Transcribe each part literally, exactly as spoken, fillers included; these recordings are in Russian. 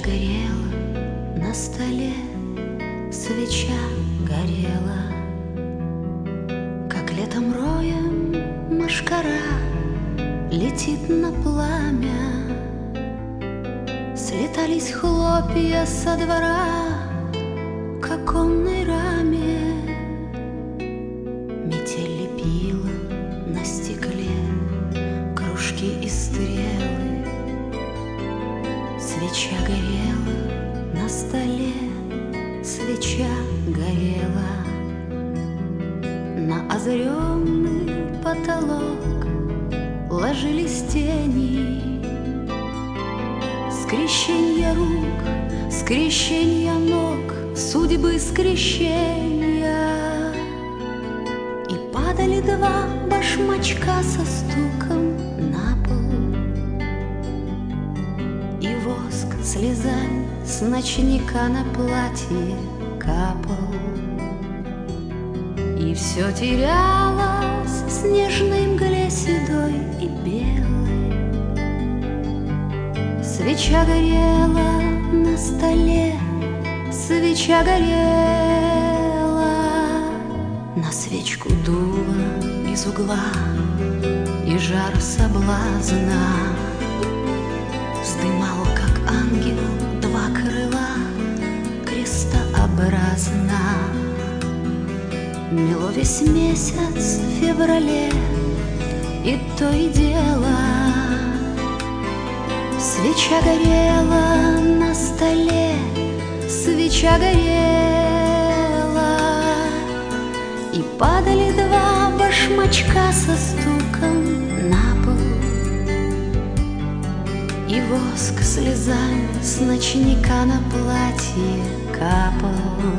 горела на столе, свеча горела, как летом роем мошкара летит на пламя. Слетались хлопья со двора к оконной раме. Метель лепила на стекле кружки и стрелы. Свеча горела на столе, свеча горела. На озаренный потолок ложились тени. Скрещенья рук, скрещенья ног, судьбы скрещения. И падали два башмачка со стуком на пол. И воск слезами с ночника на платье капал. И все терялось в снежной мгле седой и белой. Свеча горела на столе, свеча горела. На свечку дуло из угла, и жар соблазна вздымал, как ангел, два крыла крестообразно. Мело весь месяц в феврале, и то и дело. Свеча горела на столе, свеча горела. И падали два башмачка со стуком на пол. И воск слезами с ночника на платье капал.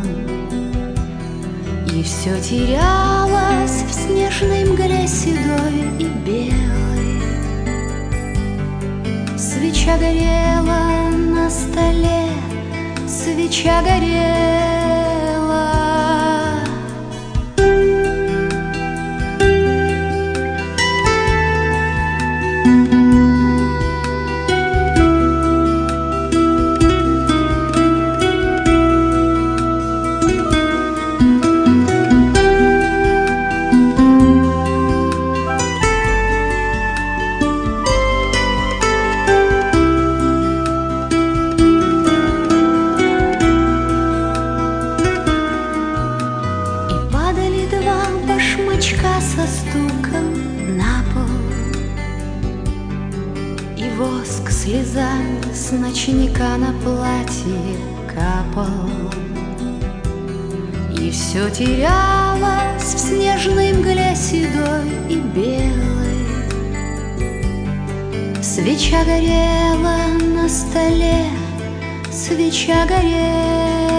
И все терялось в снежной мгле седой и белой. Свеча горела на столе, свеча горела. Со стуком на пол. И воск слезами с ночника на платье капал. И все терялось в снежной мгле седой и белой. Свеча горела на столе, свеча горела.